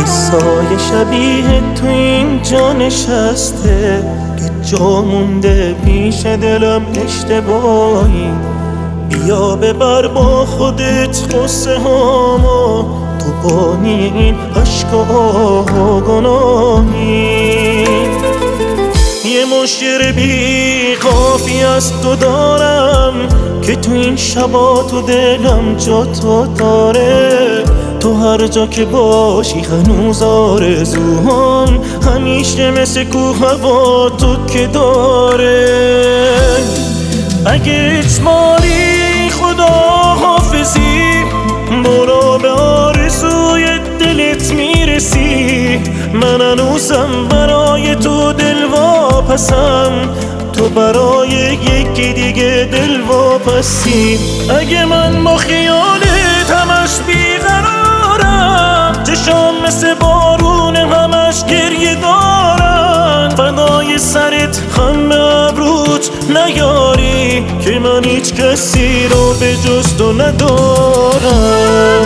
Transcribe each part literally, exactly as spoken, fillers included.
سایه شبیه تو اینجا نشسته که جا مونده پیش دلم اشتباهی. بیا ببر با خودت قصه هامو، تو بانی این عشق و آه و گناهی. یه مشکل بی قافی از تو دارم که تو این شبا تو دلم جا تو داره. تو هر جا که باشی هنوز آرزوهام همیشه مثل کوه هوا تو که داره. اگه اجمالی خدا حافظی، برو به آرزوی دلت میرسی. من هنوزم برای تو دل واپسم، تو برای یکی دیگه دل واپسی. اگه من با خیالت همش بیقرارم، چشام مثل بارون همش گریه دارن. فدای سرت خم ابروت نیاری که من هیچ کسی رو به جز تو ندارم.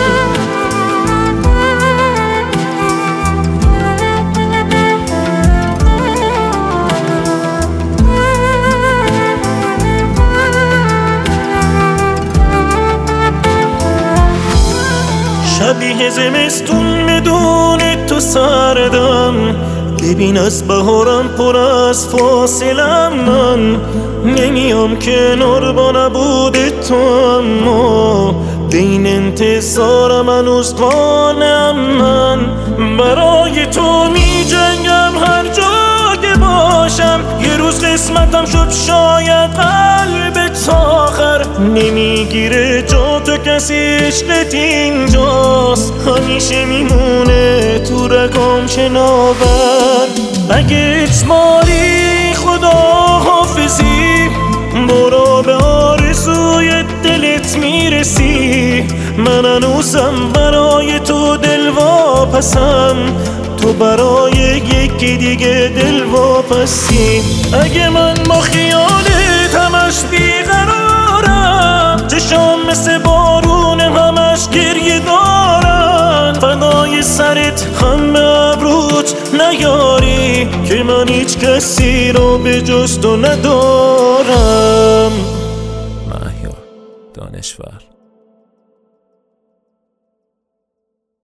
شبیه زمستون بدون تو سردم، ببین از بهارم پر از فاصلم. من نمیام کنار با نبود تو، اما بین انتظارم هنوز قانم. من برای تو می جنگم هر جا که باشم. یه روز قسمتم شد شاید قلبت آخر نمیگیره جا تو، کسی عشقت اینجاست همیشه میمونه تو رگام شناور. اگه اجمالی خدا حافظی، برو به آرزوی دلت میرسی. من هنوزم برای تو دل واپسم، تو برای یکی دیگه دل واپسی. اگه من با خیالت همش بیقرارم، چشام مثل بارون همش گریه دارن. فدای سرت خم ابروت نیاری که من هیچ کسی رو به جز تو ندارم. مهیار دانشور.